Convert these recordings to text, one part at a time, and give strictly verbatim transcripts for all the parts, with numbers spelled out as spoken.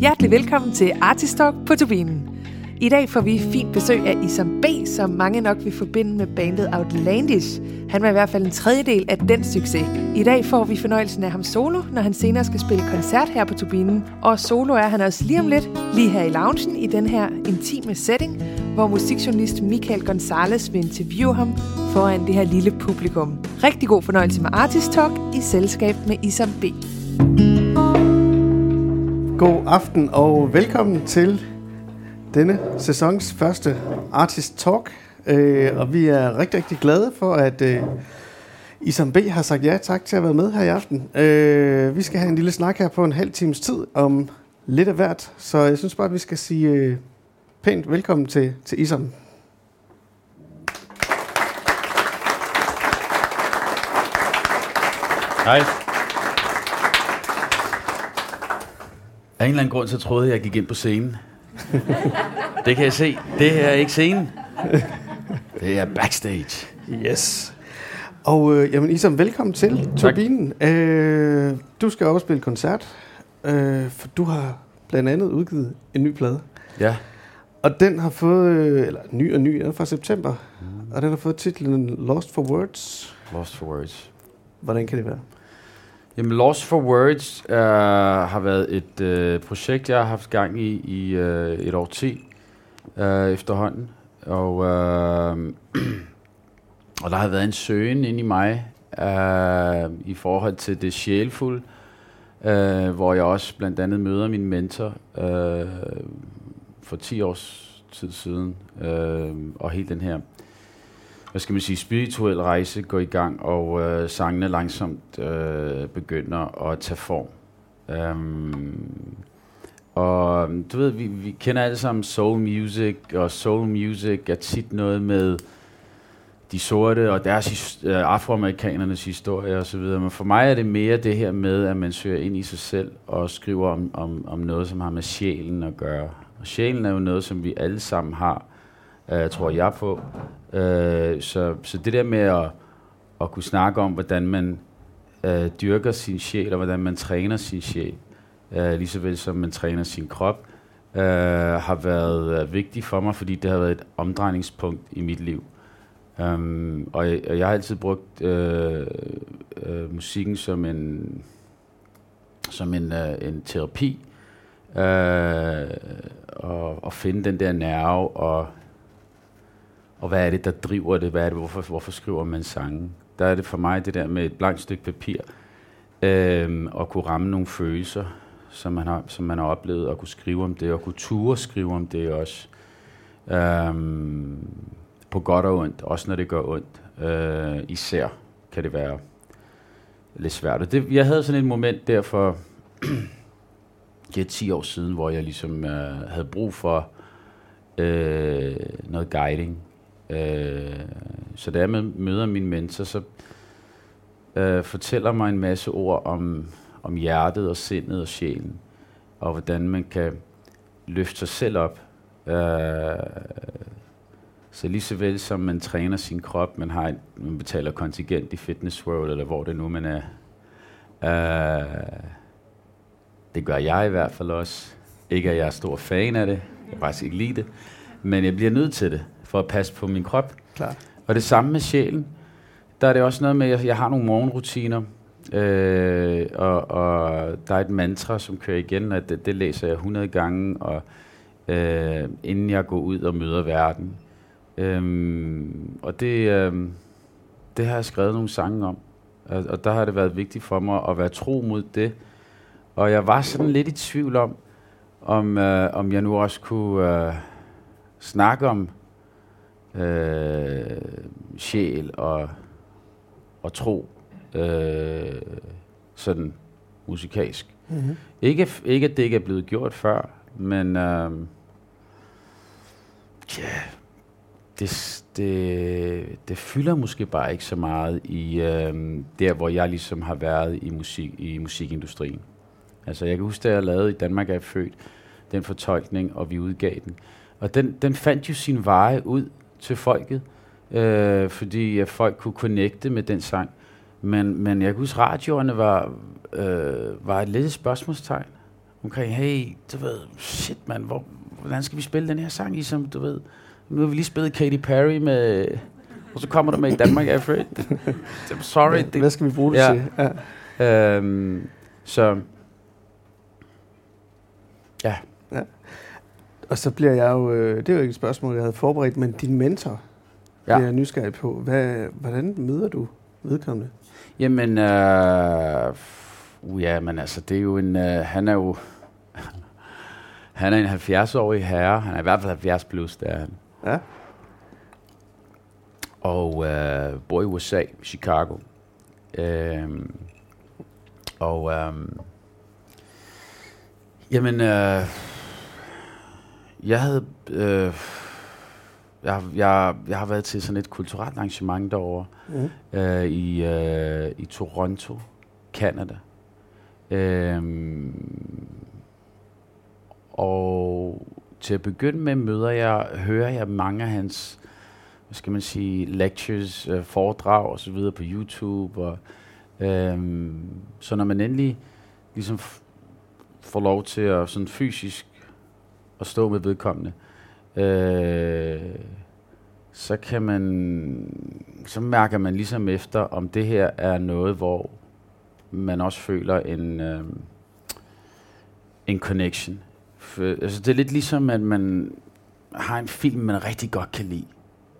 Hjertelig velkommen til Artist Talk på Turbinen. I dag får vi fint besøg af Isam B, som mange nok vil forbinde med bandet Outlandish. Han var i hvert fald en tredjedel af den succes. I dag får vi fornøjelsen af ham solo, når han senere skal spille koncert her på Turbinen. Og solo er han også lige om lidt, lige her i loungen i den her intime setting, hvor musikjournalist Michael Gonzalez vil interviewe ham foran det her lille publikum. Rigtig god fornøjelse med Artist Talk i selskab med Isam B. God aften og velkommen til denne sæsons første Artist Talk. Øh, og vi er rigtig, rigtig glade for, at øh, Isam B har sagt ja tak til at være med her i aften. Øh, vi skal have en lille snak her på en halv times tid om lidt af hvert. Så jeg synes bare, at vi skal sige øh, pænt velkommen til, til Isam. Hej. Af en eller anden grund, så troede jeg, at jeg gik ind på scenen. Det kan jeg se. Det er ikke scenen. Det er backstage. Yes. Og øh, jamen Isam, velkommen til Turbinen. Øh, du skal også spille koncert, øh, for du har blandt andet udgivet en ny plade. Ja. Og den har fået, øh, eller ny og ny, den er fra september, mm. og den har fået titlen Lost for Words. Lost for Words. Hvordan kan det være? Jamen, Lost for Words uh, har været et uh, projekt, jeg har haft gang i i uh, et år ti uh, efterhånden. Og, uh, og der har været en søgen ind i mig uh, i forhold til det sjælfulde, uh, hvor jeg også blandt andet møder min mentor uh, for ti års tid siden. Uh, og hele den her, hvad skal man sige, spirituel rejse går i gang, og øh, sangene langsomt øh, begynder at tage form. Um, og du ved, vi, vi kender alle sammen soul music, og soul music er tit noget med de sorte og deres øh, afroamerikanernes historie og så videre. Men for mig er det mere det her med, at man søger ind i sig selv og skriver om, om, om noget, som har med sjælen at gøre. Og sjælen er jo noget, som vi alle sammen har, øh, tror jeg på. Uh, så, så det der med at, at kunne snakke om, hvordan man uh, dyrker sin sjæl, og hvordan man træner sin sjæl, uh, lige så vel som man træner sin krop, uh, har været uh, vigtigt for mig, fordi det har været et omdrejningspunkt i mit liv. Um, og, jeg, og jeg har altid brugt uh, uh, musikken som en, som en, uh, en terapi, uh, og, og finde den der nerve, og Og hvad er det, der driver det? Hvad er det? Hvorfor, hvorfor skriver man sange? Der er det for mig det der med et blankt stykke papir, øhm, og kunne ramme nogle følelser, som man, har, som man har oplevet, og kunne skrive om det, og kunne ture skrive om det også. Øhm, på godt og ondt, også når det gør ondt. Øh, især kan det være lidt svært. Og det, jeg havde sådan et moment der for ja, ti år siden, hvor jeg ligesom øh, havde brug for øh, noget guiding. Uh, så da jeg møder min mentor, så uh, fortæller mig en masse ord om, om hjertet og sindet og sjælen, og hvordan man kan løfte sig selv op. Uh, så lige så vel som man træner sin krop, man har en, man betaler kontingent i Fitness World, eller hvor det nu man er. Uh, det gør jeg i hvert fald også. Ikke at jeg er stor fan af det, jeg kan faktisk ikke lide det, men jeg bliver nødt til det, for at passe på min krop. Klar. Og det samme med sjælen. Der er det også noget med, at jeg har nogle morgenrutiner, øh, og, og der er et mantra, som kører igen, og det, det læser jeg hundrede gange, og, øh, inden jeg går ud og møder verden. Øhm, og det, øh, det har jeg skrevet nogle sange om, og, og der har det været vigtigt for mig at være tro mod det. Og jeg var sådan lidt i tvivl om, om, øh, om jeg nu også kunne øh, snakke om Øh, sjæl og, og tro, øh, sådan musikalsk. Mm-hmm. Ikke, ikke at det ikke er blevet gjort før, men øh, ja, det, det, det fylder måske bare ikke så meget i øh, der, hvor jeg ligesom har været i, musik, i musikindustrien. Altså jeg kan huske, da jeg lavede I Danmark er født, den fortolkning, og vi udgav den. Og den, den fandt jo sin veje ud til folket, øh, fordi at folk kunne connecte med den sang. Men, men jeg kan huske, radioerne var, øh, var et lidt spørgsmålstegn. omkring, hey, du ved, shit mand, hvor, hvordan skal vi spille den her sang i, som du ved, nu har vi lige spillet Katy Perry med, og så kommer der med i Danmark Afraid. Sorry. Ja, det, hvad skal vi bruge det ja. til? Ja. Øhm, så, ja. ja. Og så bliver jeg jo, øh, det er jo ikke et spørgsmål, jeg havde forberedt, men din mentor, ja. Det er jeg nysgerrig på. Hvad, hvordan møder du vedkommende? Jamen, øh, uh, ja, men altså, det er jo en, øh, han er jo, han er en halvfjerds-årig herre, han er i hvert fald halvfjerds plus, det er han. Ja. Og øh, bor i U S A, Chicago. Øhm, og, øh, jamen, øh, jeg havde, øh, jeg, jeg, jeg har været til sådan et kulturelt arrangement derovre, mm. øh, i, øh, i Toronto, Canada. Øhm, og til at begynde med møder jeg, hører jeg mange af hans, hvad skal man sige, lectures, øh, foredrag og så videre på YouTube. Og, øhm, så når man endelig ligesom f- får lov til at sådan fysisk at stå med vedkommende, øh, så kan man, så mærker man ligesom efter, om det her er noget, hvor man også føler en, øh, en connection. For, altså det er lidt ligesom, at man har en film, man rigtig godt kan lide.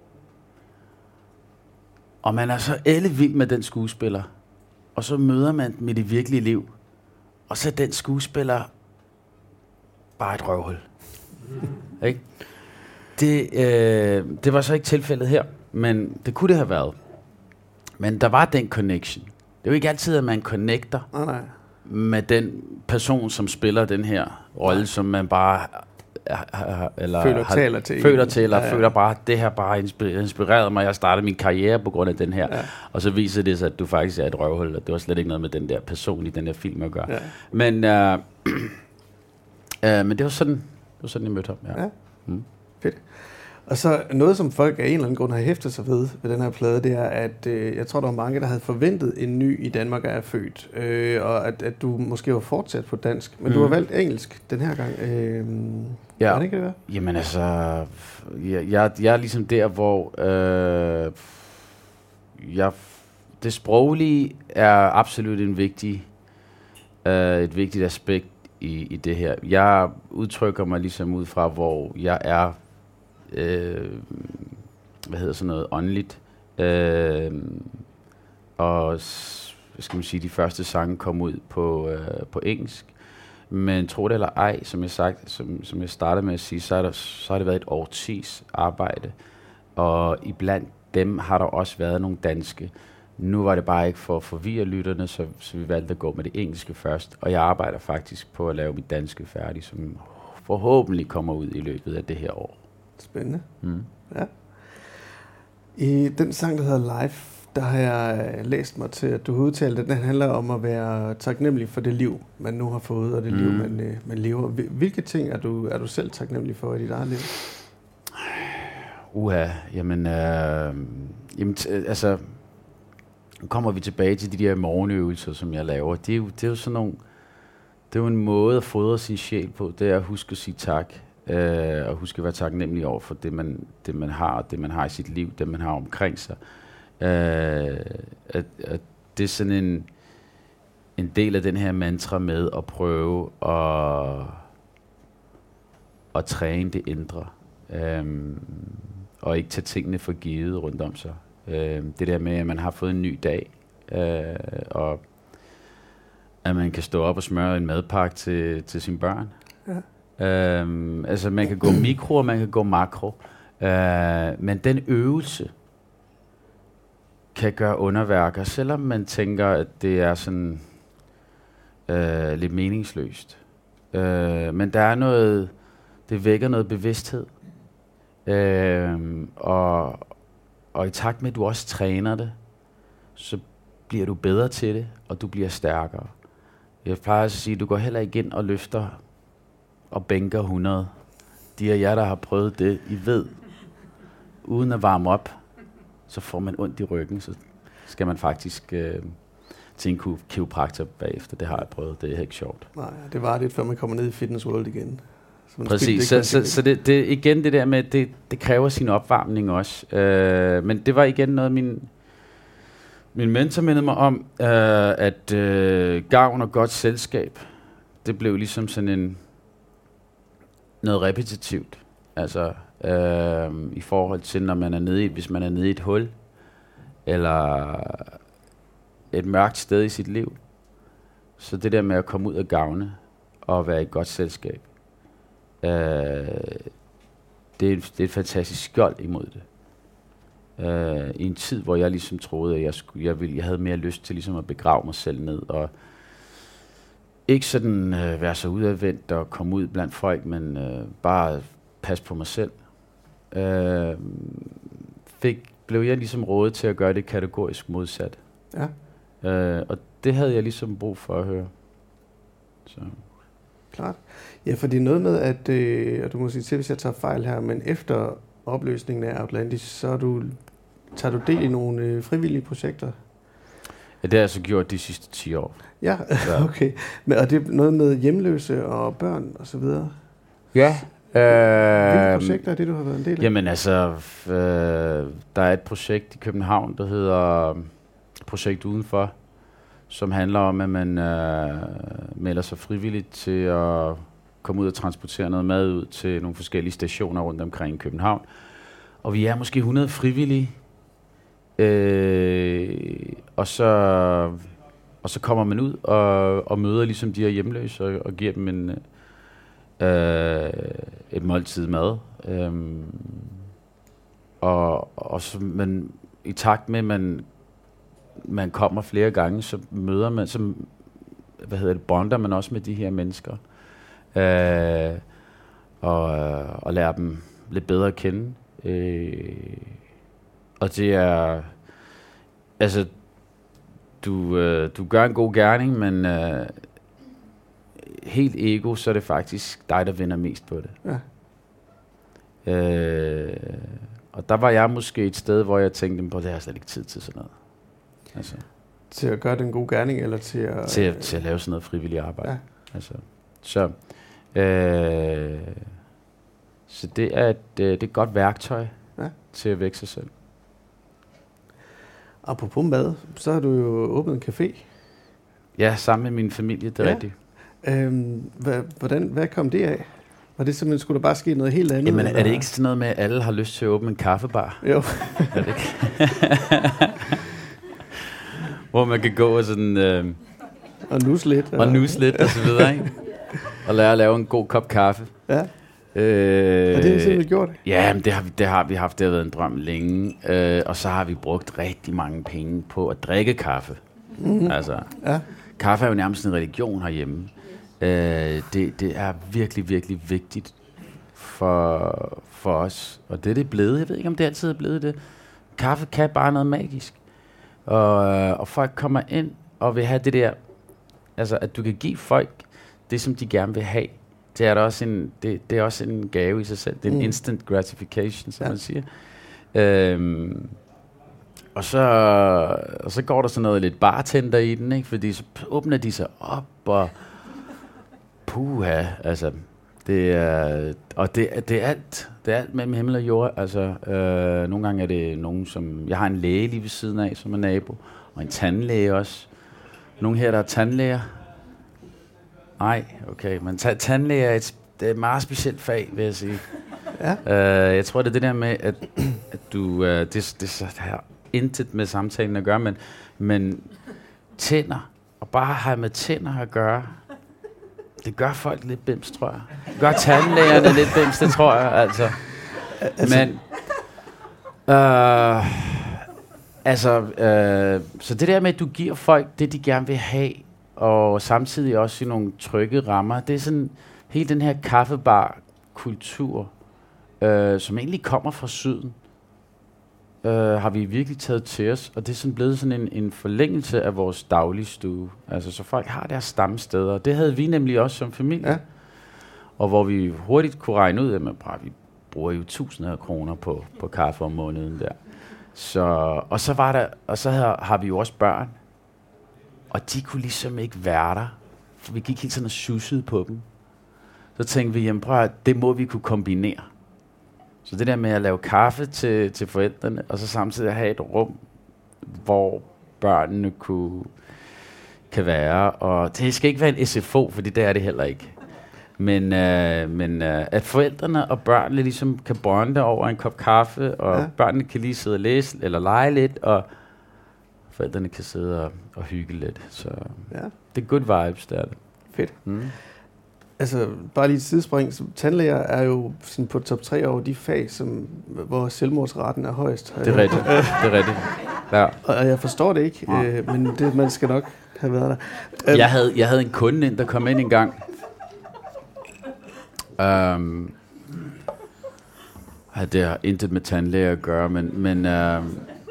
Og man er så ellevild med den skuespiller, og så møder man med det virkelige liv, og så er den skuespiller bare et røvhul. Ikke? Det, øh, det var så ikke tilfældet her, men det kunne det have været. Men der var den connection. Det er jo ikke altid, at man connecter oh, nej. med den person, som spiller den her rolle, som man bare eller føler har, taler til, føler til eller ja, ja. føler bare, det her bare inspireret mig. Jeg startede min karriere på grund af den her, ja. Og så viser det sig, at du faktisk er et røvhul, og det var slet ikke noget med den der person i den der film at gøre. Ja. Men, øh, øh, men det var sådan, det var sådan, jeg mødte ham. Ja. Ja. Mm. Fedt. Og så noget, som folk af en eller anden grund har hæftet sig ved ved den her plade, det er, at øh, jeg tror, der var mange, der havde forventet en ny i Danmark er født, øh, og at, at du måske var fortsat på dansk, men mm. du har valgt engelsk den her gang. Øh, ja. Er det ikke det der? Jamen altså, jeg, jeg, jeg er ligesom der, hvor øh, jeg, det sproglige er absolut en vigtig, øh, et vigtigt aspekt i, i det her. Jeg udtrykker mig ligesom ud fra, hvor jeg er, øh, hvad hedder sådan noget, åndeligt. Øh, og hvad skal man sige, de første sange kom ud på, øh, på engelsk. Men tro det eller ej, som jeg, sagt, som, som jeg startede med at sige, så, er der, så har det været et årtis arbejde. Og iblandt dem har der også været nogle danske. Nu var det bare ikke for at forvirre lytterne, så, så vi valgte at gå med det engelske først. Og jeg arbejder faktisk på at lave mit danske færdig, som forhåbentlig kommer ud i løbet af det her år. Spændende. Mm. Ja. I den sang, der hedder Life, der har jeg læst mig til, at du har udtalt, at den handler om at være taknemmelig for det liv, man nu har fået, og det mm. liv, man, øh, man lever. Hvilke ting er du, er du selv taknemmelig for i dit eget liv? Uha, jamen, øh, jamen t- altså, nu kommer vi tilbage til de der morgenøvelser, som jeg laver. Det er jo, det er jo sådan nogle, det er jo en måde at fodre sin sjæl på, det er at huske at sige tak, øh, og huske at være taknemmelig over for det man, det, man har, det man har i sit liv, det man har omkring sig. Øh, at, at det er sådan en, en del af den her mantra med at prøve at, at træne det indre, øh, og ikke tage tingene for givet rundt om sig. Øh, det der med, at man har fået en ny dag, øh, og at man kan stå op og smøre en madpakke til, til sine børn. Ja. Øh, altså man kan gå mikro, og man kan gå makro. Øh, men den øvelse kan gøre underværker, selvom man tænker, at det er sådan øh, lidt meningsløst. Øh, men der er noget, det vækker noget bevidsthed. Øh, og, og i takt med, at du også træner det, så bliver du bedre til det, og du bliver stærkere. Jeg plejer at sige, at du går heller ikke ind og løfter og bænker hundrede. De af jer, der har prøvet det, I ved, uden at varme op, så får man ondt i ryggen, så skal man faktisk øh, til en kiropraktor bagefter. Det har jeg prøvet. Det er ikke sjovt. Nej, det var lidt, før man kommer ned i Fitness World igen. Så Præcis. Så, så, så det, det igen det der med, det, det kræver sin opvarmning også. Øh, men det var igen noget, min, min mentor mindede mig om, øh, at øh, gavn og godt selskab, det blev ligesom sådan en noget repetitivt. Altså øh, i forhold til, når man er nede i, hvis man er nede i et hul, eller et mørkt sted i sit liv. Så det der med at komme ud af gavne og være i et godt selskab, øh, det, er, det er et fantastisk skjold imod det. Øh, I en tid, hvor jeg ligesom troede, at jeg, skulle, jeg, ville, jeg havde mere lyst til ligesom at begrave mig selv ned, og ikke sådan øh, være så udadvendt og komme ud blandt folk, men øh, bare passe på mig selv. Øh, fik, blev jeg ligesom rådet til at gøre det kategorisk modsat. Ja. Øh, og det havde jeg ligesom brug for at høre. Så. Klart. Ja, for det er noget med, at, øh, og du må sige til, hvis jeg tager fejl her, men efter opløsningen af Outlandish, så du, tager du del i nogle øh, frivillige projekter? Ja, det har jeg så gjort de sidste ti år. Ja, ja. Okay. Men, og det er noget med hjemløse og børn og så videre? Ja. Hvilke øh, projekter er det, du har været en del af? Jamen altså, øh, der er et projekt i København, der hedder Projekt Udenfor, som handler om, at man øh, melder sig frivilligt til at komme ud og transportere noget mad ud til nogle forskellige stationer rundt omkring i København. Og vi er måske hundrede frivillige, øh, og, så, og så kommer man ud og, og møder ligesom de her hjemløse og, og giver dem en, øh, et måltid mad. Øh, og, og så, men i takt med, at man man kommer flere gange, så møder man, så, hvad hedder det, bonder man også med de her mennesker, øh, og, og lærer dem lidt bedre at kende. Øh, og det er, altså, du, øh, du gør en god gerning, men øh, helt ego, så er det faktisk dig, der vinder mest på det. Ja. Øh, og der var jeg måske et sted, hvor jeg tænkte, på det har jeg slet ikke tid til sådan noget. Altså. Til at gøre den gode gerning, eller til at... Til at, til at lave sådan noget frivilligt arbejde. Ja. Altså, så, øh, så det er et, det er et godt værktøj ja. til at vække sig selv. Apropos mad, så har du jo åbnet en café. Ja, sammen med min familie, det er ja. rigtigt. Øhm, hvad, hvordan, hvad kom det af? Var det simpelthen, skulle der bare ske noget helt andet? Jamen, er det ikke sådan noget med, at alle har lyst til at åbne en kaffebar? Jo. Er det ikke? Hvor man kan gå og sådan... Øh, og nus lidt. Og nus lidt, og så videre, ikke? Og lære at lave en god kop kaffe. Ja. Øh, og det har simpelthen gjort? Ja, men det har, vi, det har vi haft. Det har været en drøm længe. Øh, og så har vi brugt rigtig mange penge på at drikke kaffe. Mm-hmm. Altså, ja. Kaffe er jo nærmest en religion herhjemme. Øh, det, det er virkelig, virkelig vigtigt for, for os. Og det er det blevet. Jeg ved ikke, om det altid er blevet det. Kaffe kan bare noget magisk. Og, og folk kommer ind og vil have det der, altså at du kan give folk det, som de gerne vil have. Det er, der også en, det, det er også en gave i sig selv. Det er en mm. instant gratification, som ja. man siger. Øhm, og, så, og så går der sådan noget lidt bartender i den, ikke? Fordi så åbner de sig op, og puha, altså... Det er, og det, det er alt. Det er alt mellem himmel og jord. Altså, øh, nogle gange er det nogen, som... Jeg har en læge lige ved siden af, som er nabo. Og en tandlæge også. Nogle her, der er tandlæger. Nej, okay. Men ta- tandlæge er et, det er et meget specielt fag, vil jeg sige. Ja. Øh, jeg tror, det er det der med, at, at du... Øh, det, det har intet med samtalen at gøre, men, men tænder. Og bare have med tænder at gøre... Det gør folk lidt bims, tror jeg. Det gør tandlægerne lidt bims, det tror jeg, altså. altså. Men, øh, altså, øh, så det der med, at du giver folk det, de gerne vil have, og samtidig også i nogle trygge rammer, det er sådan hele den her kaffebar-kultur, øh, som egentlig kommer fra syden, øh, har vi virkelig taget til os, og det er sådan blevet sådan en, en forlængelse af vores dagligstue. Altså, så folk har deres stamsteder, og det havde vi nemlig også som familie. Ja. Og hvor vi hurtigt kunne regne ud, at man bare, vi bruger jo tusinder af kroner på, på kaffe om måneden der. Så, og så var der, og så har, har vi jo også børn. Og de kunne ligesom ikke være der, for vi gik helt sådan og sussede på dem. Så tænkte vi, jamen prøv at, det må vi kunne kombinere. Så det der med at lave kaffe til, til forældrene, og så samtidig have et rum, hvor børnene kunne, kan være. Og det skal ikke være en S F O, for det er det heller ikke. Men, øh, men øh, at forældrene og børnene ligesom kan bonde over en kop kaffe, og ja. børnene kan lige sidde og læse eller lege lidt, og forældrene kan sidde og, og hygge lidt. Så ja. det er good vibes, det er det. Fedt. Mm. Altså, bare lige et sidespring. Tandlæger er jo sådan på top tre over de fag, som, hvor selvmordsraten er højst. Det er rigtigt. det er rigtigt. Ja. Og jeg forstår det ikke, ja. øh, men det, man skal nok have været der. Jeg havde, jeg havde en kunde ind, der kom ind en gang. Um, det har intet med tandlæger at gøre, men, men uh,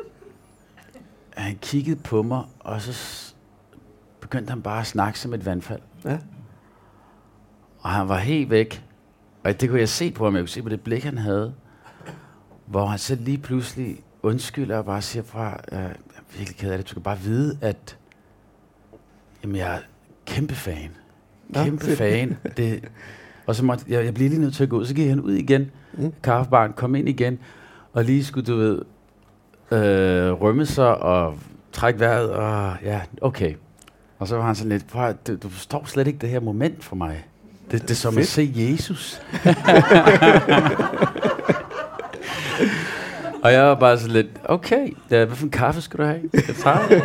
han kiggede på mig, og så s- begyndte han bare at snakke som et vandfald. Ja. Og han var helt væk. Og det kunne jeg se på ham, jeg kunne se på det blik, han havde. Hvor han så lige pludselig undskylder og bare siger fra, uh, jeg er virkelig ked af det, du skal bare vide, at jamen, jeg er kæmpe fan. Kæmpe ja, fan. Det, og så måtte jeg, jeg blive lige nødt til at gå ud. Så gik han ud igen, mm. kaffebaren, kom ind igen, og lige skulle, du ved, øh, rømme sig og trække vejret, og ja, okay. Og så var han sådan lidt, prøv, du, du forstår slet ikke det her moment for mig. Det, det er som Fedt. At se Jesus. Og jeg var bare sådan lidt, okay, ja, hvad for en kaffe skal du have? Jeg tager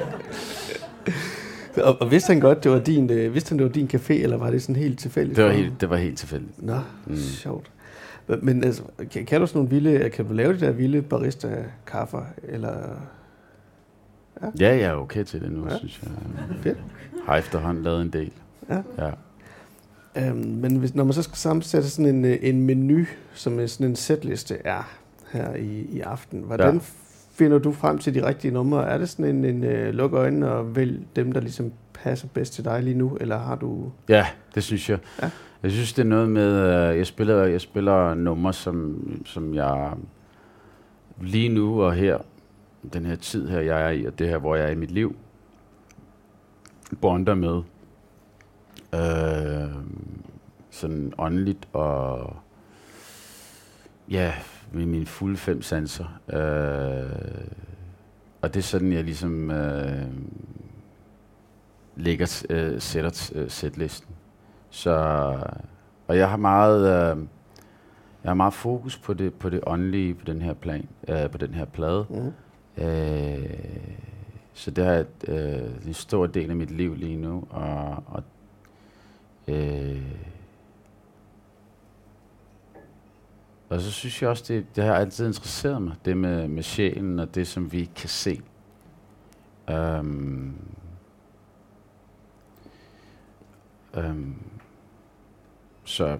Og, og vidste han godt, det var din, øh, vidste han, det var din café, eller var det sådan helt tilfældigt? Det var helt, det var helt tilfældigt. Nå, mm. sjovt. Men altså, kan, kan du sådan nogle vilde, kan du lave de der vilde barista-kaffer, eller? Ja, ja, jeg er okay til det nu, ja. synes jeg. Fedt. Har efterhånden lavet en del. Ja. ja. Um, men hvis, når man så skal sammensætte sådan en, en menu, som sådan en setliste er her i, i aften, hvordan ja. finder du frem til de rigtige numre? Er det sådan en, en uh, luk øjnene og vælg dem, der ligesom passer bedst til dig lige nu, eller har du? Ja, det synes jeg. Ja. Jeg synes, det er noget med, uh, jeg spiller, jeg spiller numre, som, som jeg lige nu og her, den her tid her, jeg er i, og det her, hvor jeg er i mit liv, bonder med. Uh, sådan åndeligt og ja, med mine fulde fem sanser. Uh, og det er sådan, jeg ligesom uh, lægger, uh, sætter uh, sætlisten. Så, og jeg har meget, uh, jeg har meget fokus på det, på det åndelige på den her plan, uh, på den her plade. Mm. Uh, så det er uh, en stor del af mit liv lige nu, og, og uh, og så synes jeg også, det, det har altid interesseret mig, det med, med sjælen og det, som vi ikke kan se. Um, um, så...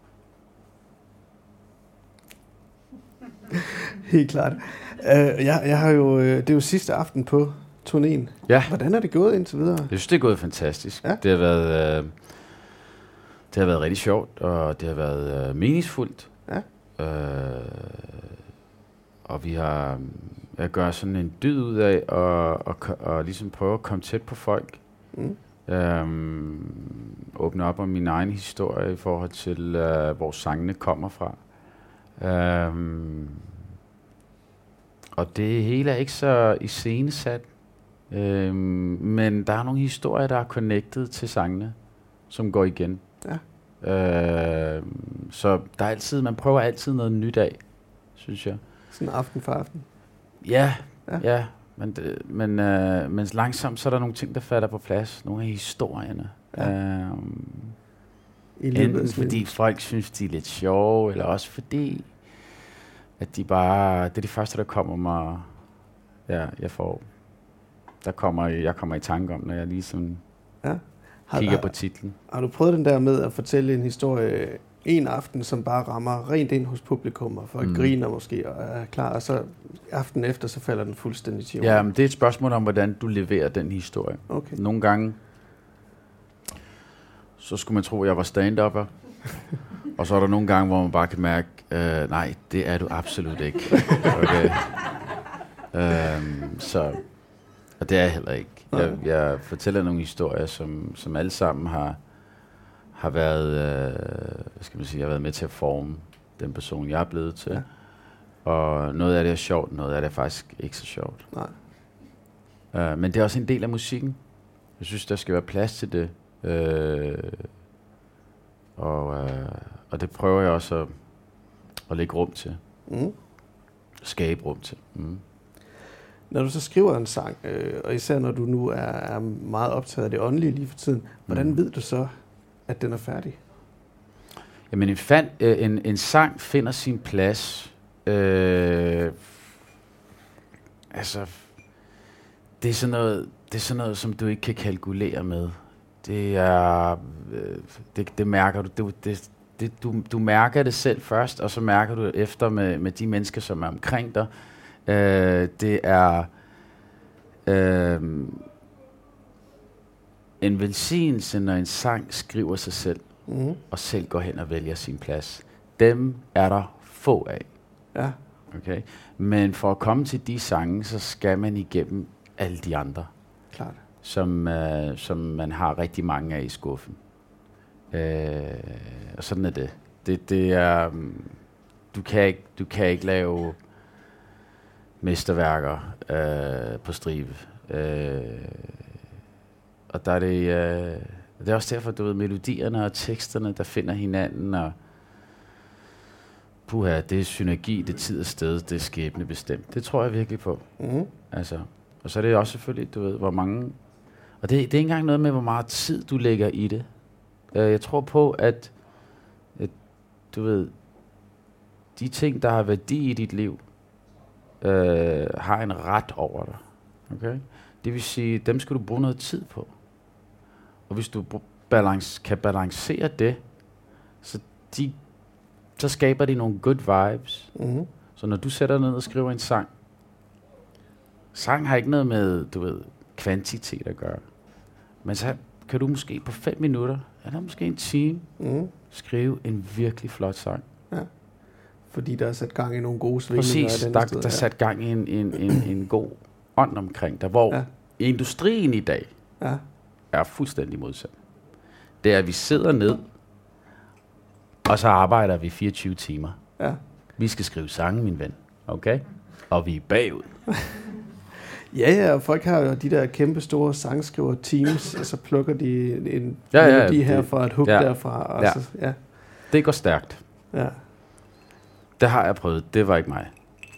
Helt klart. Uh, jeg, jeg har jo, det er jo sidste aften på turnéen. Ja. Hvordan er det gået indtil videre? Jeg synes, det er gået fantastisk. Ja. Det har været, uh, det har været rigtig sjovt, og det har været uh, meningsfuldt. Ja. Uh, og vi har jeg gør sådan en dyd ud af og, og, og ligesom prøve at komme tæt på folk. Mm. Um, åbne op om min egen historie i forhold til uh, hvor sangene kommer fra. Um, og det hele er ikke så iscenesat, um, men der er nogle historier, der er connected til sangene, som går igen. Ja. Uh, så der er altid, man prøver altid noget nyt af, synes jeg. Sådan aften for aften. Ja, ja, ja men, det, men, uh, men langsomt så er der nogle ting, der falder på plads. Nogle af historierne. Ja. Uh, enten fordi folk synes, de er lidt sjove, eller også fordi, at de bare, det er de første, der kommer mig, ja, jeg får, der kommer, jeg kommer i tanke om, når jeg ligesom ja. Har, kigger på titlen. Har du prøvet den der med at fortælle en historie en aften, som bare rammer rent ind hos publikum, og folk mm. griner måske, og er klar, og så aften efter, så falder den fuldstændig til jorden? Ja, men det er et spørgsmål om, hvordan du leverer den historie. Okay. Nogle gange, så skulle man tro, at jeg var stand-upper, og så er der nogle gange, hvor man bare kan mærke, øh, nej, det er du absolut ikke. Okay. øhm, så Og det er jeg heller ikke. Jeg, jeg fortæller nogle historier, som, som alle sammen har, har været, øh, hvad skal man sige, har været med til at forme den person, jeg er blevet til. Ja. Og noget af det er sjovt, noget af det er faktisk ikke så sjovt. Nej. Uh, men det er også en del af musikken. Jeg synes, der skal være plads til det. Uh, og, uh, og det prøver jeg også at, at lægge rum til. Mm. Skabe rum til. Mm. Når du så skriver en sang, øh, og især når du nu er, er meget optaget af det åndelige lige for tiden, hvordan mm. ved du så, at den er færdig? Jamen en, fan, øh, en, en sang finder sin plads. Øh, altså, det er, sådan noget, det er sådan noget, som du ikke kan kalkulere med. Det er, øh, det, det mærker du, det, det, det, du, du mærker det selv først, og så mærker du efter med, med de mennesker, som er omkring dig. Øh, det er øh, en velsignelse, når en sang skriver sig selv, mm. og selv går hen og vælger sin plads. Dem er der få af. Ja. Okay? Men for at komme til de sange, så skal man igennem alle de andre. Klart. Som, øh, som man har rigtig mange af i skuffen. Øh, og sådan er det. Det, det er, du kan ikke, du kan ikke lave mesterværker øh, på stribe. Øh, og der er det, øh, det er også derfor, du ved, melodierne og teksterne, der finder hinanden, og puha, det er synergi, det er tid og sted, det er skæbne bestemt. Det tror jeg virkelig på. Mm. Altså, og så er det også selvfølgelig, du ved, hvor mange, og det, det er ikke engang noget med, hvor meget tid du lægger i det. Uh, jeg tror på, at, at du ved, de ting, der har værdi i dit liv, uh, har en ret over dig. Okay? Det vil sige, dem skal du bruge noget tid på. Og hvis du balance, kan balancere det, så, de, så skaber de nogle good vibes. Mm-hmm. Så når du sætter ned og skriver en sang, sang har ikke noget med, du ved, kvantitet at gøre. Men så kan du måske på fem minutter, eller måske en time, mm. skrive en virkelig flot sang. Ja. Fordi der er sat gang i nogle gode svingninger. Præcis, der, der er sat gang i en, en, en, en god ånd omkring dig, hvor ja. Industrien i dag ja. Er fuldstændig modsat. Det er, at vi sidder ned, og så arbejder vi fireogtyve timer. Ja. Vi skal skrive sange, min ven. Okay? Og vi er bagud. Ja, ja, og folk har jo de der kæmpe store sangskriver teams, og så plukker de en ja, ja, melodi her fra et hook ja. Derfra. Og ja. Så, ja. Det går stærkt. Ja. Det har jeg prøvet. Det var ikke mig.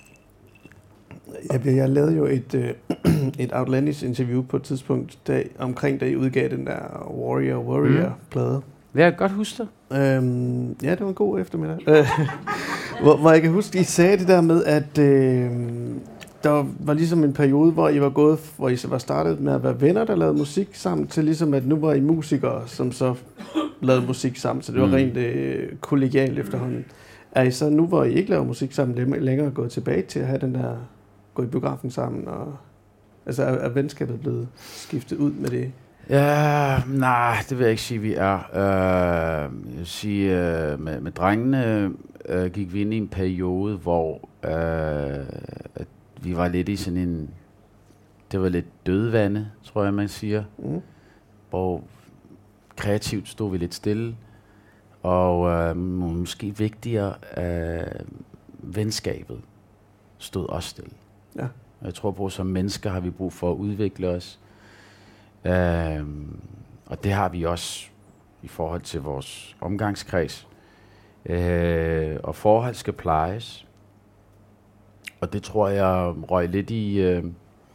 Jeg, jeg lavede jo et, øh, et Outlandish interview på et tidspunkt, da, omkring da I udgav den der Warrior Warrior-plade. Mm. Jeg kan godt huske det. Øhm, ja, det var en god eftermiddag. hvor, hvor jeg kan huske, I sagde det der med, at øh, der var ligesom en periode, hvor I var gået, hvor I så var startet med at være venner, der lavede musik sammen, til ligesom at nu var I musikere, som så lavede musik sammen, så det var mm. rent øh, kollegialt efterhånden. Er I så nu, hvor I ikke laver musik sammen, længere gået tilbage til at have den der, gå i biografen sammen, og altså er, er venskabet blevet skiftet ud med det? Ja, nej, det vil jeg ikke sige, vi er. Uh, jeg vil sige, uh, med, med drengene uh, gik vi ind i en periode, hvor uh, vi var lidt i sådan en, det var lidt dødvande, tror jeg, man siger. Mm. Hvor kreativt stod vi lidt stille, og uh, måske vigtigere, uh, venskabet stod også stille. Ja. Og jeg tror på, som mennesker har vi brug for at udvikle os. Uh, og det har vi også i forhold til vores omgangskreds. Uh, og forhold skal plejes. Og det tror jeg røg lidt i... Uh,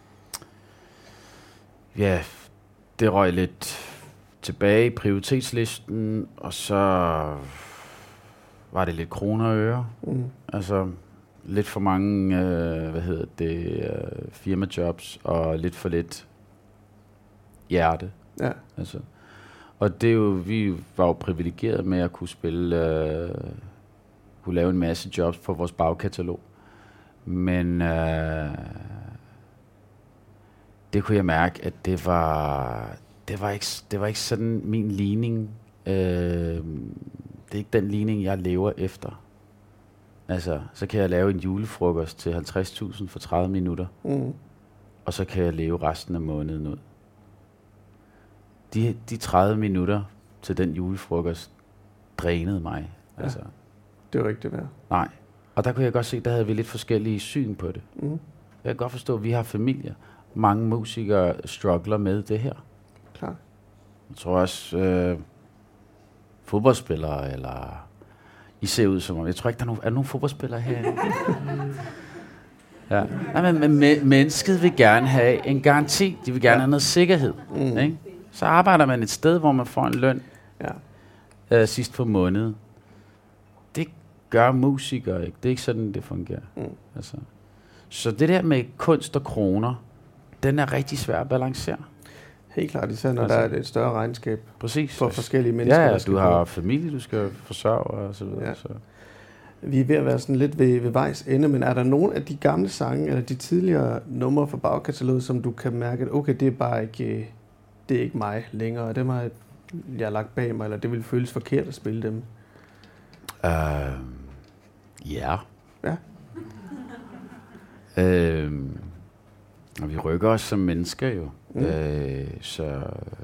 ja, det røg lidt tilbage i prioritetslisten, og så var det lidt kroner og øre. Mm. Altså lidt for mange, uh, hvad hedder det, uh, firmajobs, og lidt for lidt hjerte. Ja. Altså. Og det er jo, vi var jo privilegeret med at kunne spille, øh, kunne lave en masse jobs på vores bagkatalog. Men øh, det kunne jeg mærke, at det var, det var ikke, det var ikke sådan min ligning. Øh, det er ikke den ligning, jeg lever efter. Altså, så kan jeg lave en julefrokost til halvtreds tusind for tredive minutter. Mm. og så kan jeg leve resten af måneden ud. De, de tredive minutter til den julefrokost drænede mig. Ja. Altså. Det var ikke det værd. Nej. Og der kunne jeg godt se, der havde vi lidt forskellige syn på det. Mm. Jeg kan godt forstå, at vi har familier. Mange musikere struggler med det her. Klart. Jeg tror også, øh, fodboldspillere, eller I ser ud som om, jeg tror ikke, der er nogen, er der nogen fodboldspillere herinde? Ja. Nej, men, men men mennesket vil gerne have en garanti. De vil gerne ja. have noget sikkerhed. Mm. Ikke? Så arbejder man et sted, hvor man får en løn ja. øh, sidst på måneden. Det gør musikere ikke. Det er ikke sådan, det fungerer. Mm. Altså. Så det der med kunst og kroner, den er rigtig svær at balancere. Helt klart, især når altså, der er et større regnskab præcis. For forskellige mennesker. Ja, ja du har på. familie, du skal forsørge og så videre. Ja. Så. Vi er ved at være sådan lidt ved, ved vejs ende, men er der nogen af de gamle sange, eller de tidligere numre fra bagkataloget, som du kan mærke, at okay, det er bare ikke, det er ikke mig længere, og dem har jeg lagt bag mig, eller det vil føles forkert at spille dem? Uh, ja. Ja. Uh, og vi rykker os som mennesker jo. Mm. Uh, så...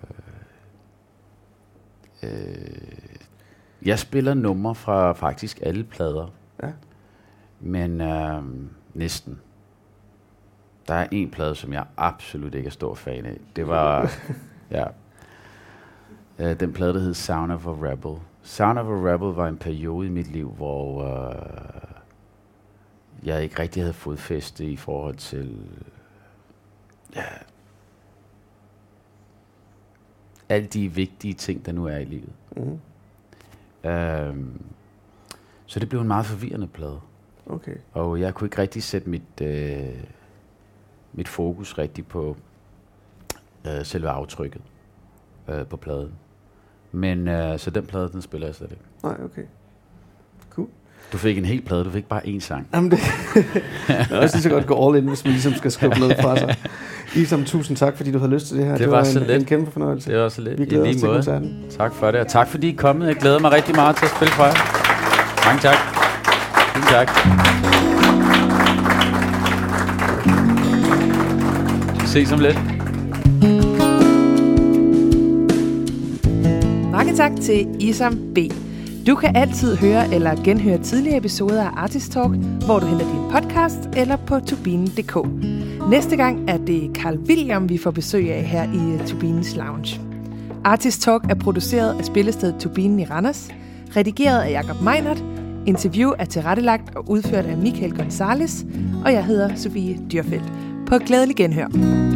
Uh, Jeg spiller numre fra faktisk alle plader. Ja. Men øh, næsten. Der er en plade, som jeg absolut ikke er stor fan af. Det var ja, øh, den plade, der hed Sound of a Rebel. Sound of a Rebel var en periode i mit liv, hvor øh, jeg ikke rigtig havde fodfæste i forhold til ja, alle de vigtige ting, der nu er i livet. Mm. Um, så det blev en meget forvirrende plade. Okay. Og jeg kunne ikke rigtig sætte mit, øh, mit fokus rigtig på øh, selve aftrykket øh, på pladen. Men øh, så den plade, den spiller jeg slet ikke. Nej, okay. Cool. Du fik en hel plade, du fik bare én sang. Jamen det er også lige så godt gå all in, hvis man ligesom skal skubbe noget fra sig. Isam, tusind tak, fordi du havde lyst til det her. Det, det var, var så en, lidt. en kæmpe fornøjelse. Det var så lidt. Vi glæder I lige os til måde. koncerten. Tak for det, og tak fordi I er kommet. Jeg glæder mig rigtig meget til at spille for jer. Mange tak. Tusind tak. Vi ses om lidt. Mange tak til Isam B. Du kan altid høre eller genhøre tidligere episoder af Artist Talk, hvor du henter din podcast eller på turbinen punktum d k. Næste gang er det Carl William, vi får besøg af her i Turbinens Lounge. Artist Talk er produceret af spillestedet Turbinen i Randers, redigeret af Jakob Meinert, interview er tilrettelagt og udført af Michael Gonzalez, og jeg hedder Sofie Dyrfeldt. På glædelig genhør.